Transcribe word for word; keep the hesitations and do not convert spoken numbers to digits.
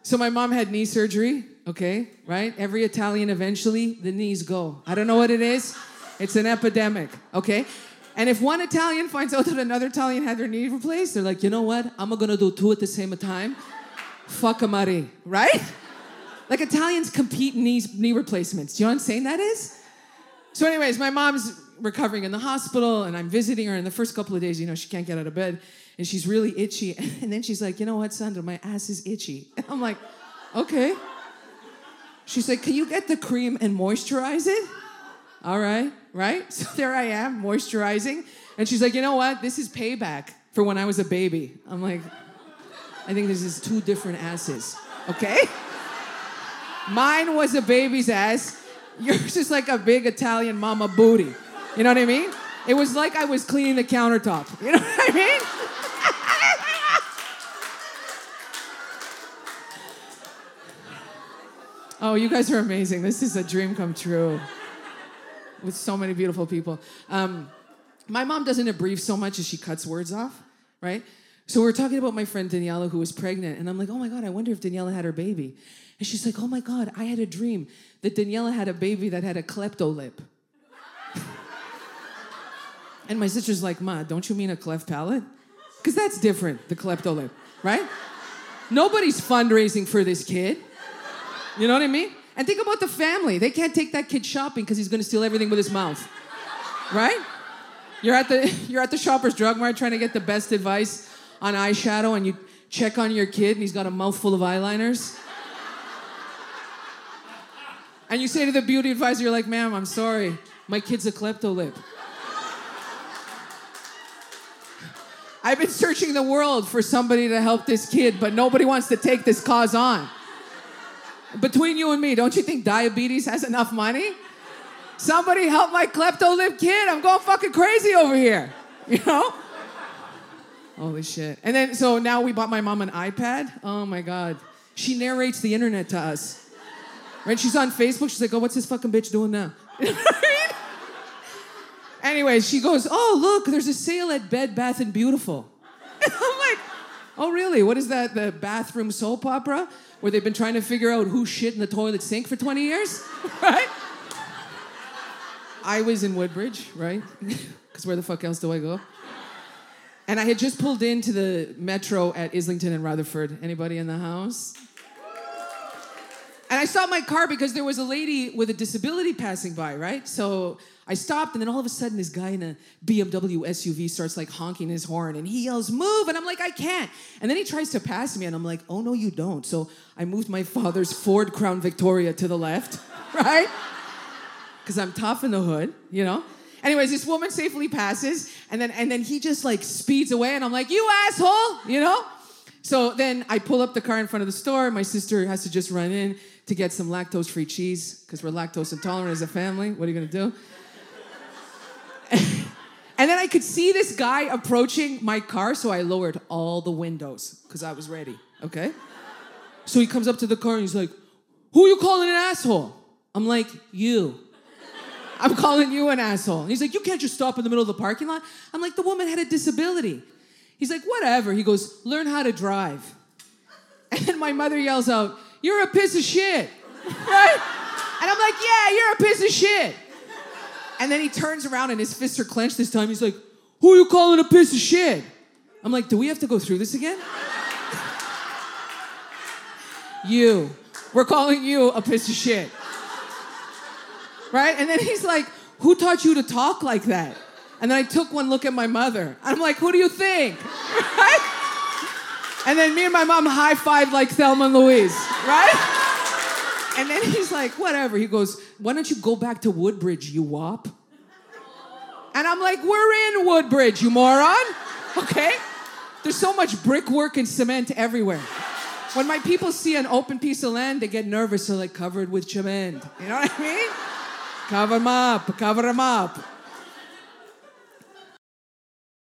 So my mom had knee surgery, okay, right? Every Italian, eventually, the knees go. I don't know what it is. It's an epidemic, okay? And if one Italian finds out that another Italian had their knee replaced, they're like, you know what? I'm going to do two at the same time. Fuck a Mari, right? Like Italians compete in knees, knee replacements. Do you know what I'm saying that is? So anyways, my mom's recovering in the hospital, and I'm visiting her. And the first couple of days, you know, she can't get out of bed. And she's really itchy. And then she's like, you know what, Sandra, my ass is itchy. And I'm like, okay. She's like, can you get the cream and moisturize it? All right, right? So there I am, moisturizing. And she's like, you know what? This is payback for when I was a baby. I'm like, I think this is two different asses, okay? Mine was a baby's ass. Yours is like a big Italian mama booty. You know what I mean? It was like I was cleaning the countertop. You know what I mean? Oh, you guys are amazing. This is a dream come true. With so many beautiful people. Um, my mom doesn't abbreviate so much as she cuts words off, right? So we're talking about my friend Daniela who was pregnant, and I'm like, oh my God, I wonder if Daniela had her baby. And she's like, oh my God, I had a dream that Daniela had a baby that had a klepto lip. And my sister's like, Ma, don't you mean a cleft palate? Because that's different, the klepto lip, right? Nobody's fundraising for this kid. You know what I mean? And think about the family. They can't take that kid shopping because he's going to steal everything with his mouth. Right? You're at the you're at the Shoppers Drug Mart trying to get the best advice on eyeshadow, and you check on your kid and he's got a mouthful of eyeliners. And you say to the beauty advisor, you're like, ma'am, I'm sorry. My kid's a klepto lip. I've been searching the world for somebody to help this kid, but nobody wants to take this cause on. Between you and me, don't you think diabetes has enough money? Somebody help my klepto lip kid. I'm going fucking crazy over here. You know? Holy shit. And then, so now we bought my mom an iPad. Oh my God. She narrates the internet to us. Right? She's on Facebook. She's like, oh, what's this fucking bitch doing now? You know what I mean? Anyways, she goes, oh, look, there's a sale at Bed Bath and Beautiful. And I'm like, oh, really? What is that, the bathroom soap opera? Where they've been trying to figure out who shit in the toilet sink for twenty years, right? I was in Woodbridge, right? Because where the fuck else do I go? And I had just pulled into the metro at Islington and Rutherford. Anybody in the house? And I stopped my car because there was a lady with a disability passing by, right? So I stopped, and then all of a sudden, this guy in a B M W S U V starts like honking his horn, and he yells, move, and I'm like, I can't. And then he tries to pass me, and I'm like, oh, no, you don't. So I moved my father's Ford Crown Victoria to the left, right? Because I'm tough in the hood, you know? Anyways, this woman safely passes, and then and then he just like speeds away, and I'm like, you asshole, you know? So then I pull up the car in front of the store. My sister has to just run in to get some lactose-free cheese, because we're lactose intolerant as a family. What are you gonna do? And then I could see this guy approaching my car, so I lowered all the windows, because I was ready, okay? So he comes up to the car, and he's like, who are you calling an asshole? I'm like, you. I'm calling you an asshole. And he's like, you can't just stop in the middle of the parking lot. I'm like, the woman had a disability. He's like, whatever. He goes, learn how to drive. And then my mother yells out, you're a piece of shit, right? And I'm like, yeah, you're a piece of shit. And then he turns around and his fists are clenched this time. He's like, who are you calling a piece of shit? I'm like, do we have to go through this again? You. We're calling you a piece of shit. Right? And then he's like, who taught you to talk like that? And then I took one look at my mother. I'm like, who do you think? Right? And then me and my mom high-fived like Thelma and Louise. Right? And then he's like, whatever. He goes, why don't you go back to Woodbridge, you wop? And I'm like, we're in Woodbridge, you moron. Okay? There's so much brickwork and cement everywhere. When my people see an open piece of land, they get nervous. They're like, covered with cement. You know what I mean? Cover them up, cover them up.